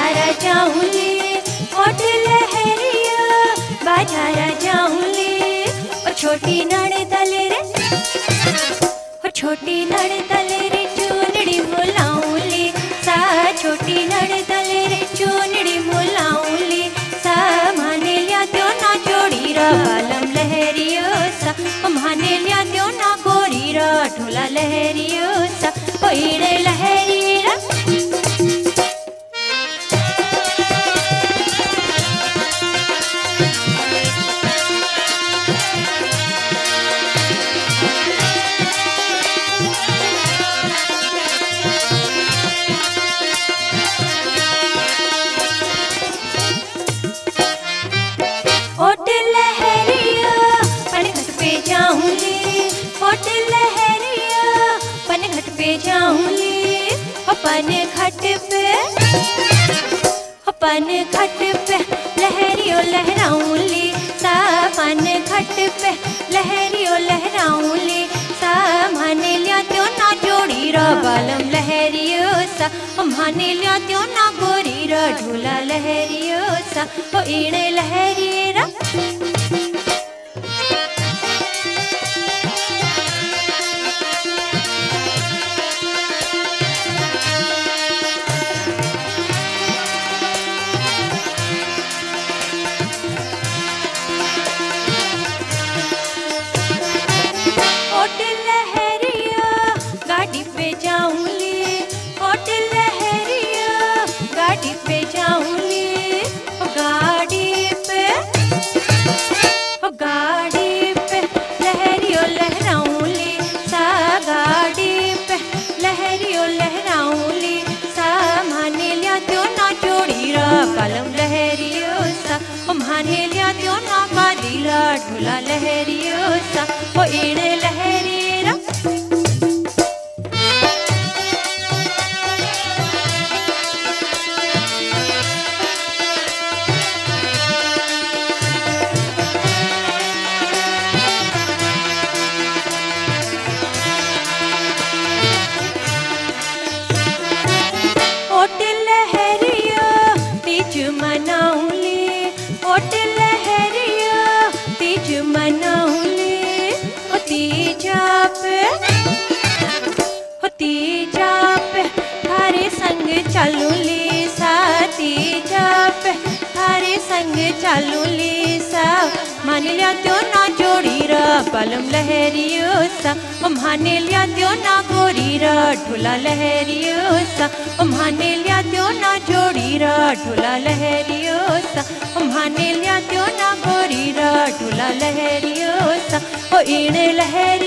बाजारा जाऊंले ओट लहरिया बाजारा जाऊंले ओ छोटी नड़दल रे ओ छोटी नड़दल रे चूनड़ी मुलाऊंले सा छोटी नड़दल रे चूनड़ी मुलाऊंले सा माने लिया त्यो ना जोड़ी रा बालम लहरियो सा माने लिया त्यो ना गोरी रा ढोला लहरियो सा ओ ईड़े लहरी रा ओट लहरिया पनघट पे जाऊंले ओट लहरिया पनघट पे जाऊंले पनघट पे लहरियो लहराऊंले सा पनघट पे लहरियो लहराऊंले सा माने लिया त्यो ना जोड़ी रा बालम लहरियो सा माने लिया त्यो ना गोरी रा ढोला लहरियो सा ओ ईड़े लहरी रा ओट लहरिया गाड़ी पे जाऊंले ओट लहरिया गाड़ी पे जाऊंले गाड़ी पे लहरियो लहराऊंले सा गाड़ी पे लहरियो लहराऊंले सा माने लिया त्यो ना जोड़ी रा कलम लहरियो सा माने लिया त्यो ना बादी रा ढोला लहरियो सा ओ ईड़े लहरी रा ओट लहरिया तीज मनाऊंले ओट लहरिया तीज मनाऊंले ओ तीजा पे थारे संग चलूंले सा तीजा पे थारे संग चलूंले सा मान लिया त्यो ना जोड़ी रा पलम लहरियो सा माने लिया त्यो ना गोरी रा ढोला लहरियो सा माने लिया त्यो ना जोड़ी रा ढोला लहरियो सा माने लिया त्यो ना गोरी रा ढोला लहरियो सा ओ ईड़े लहरी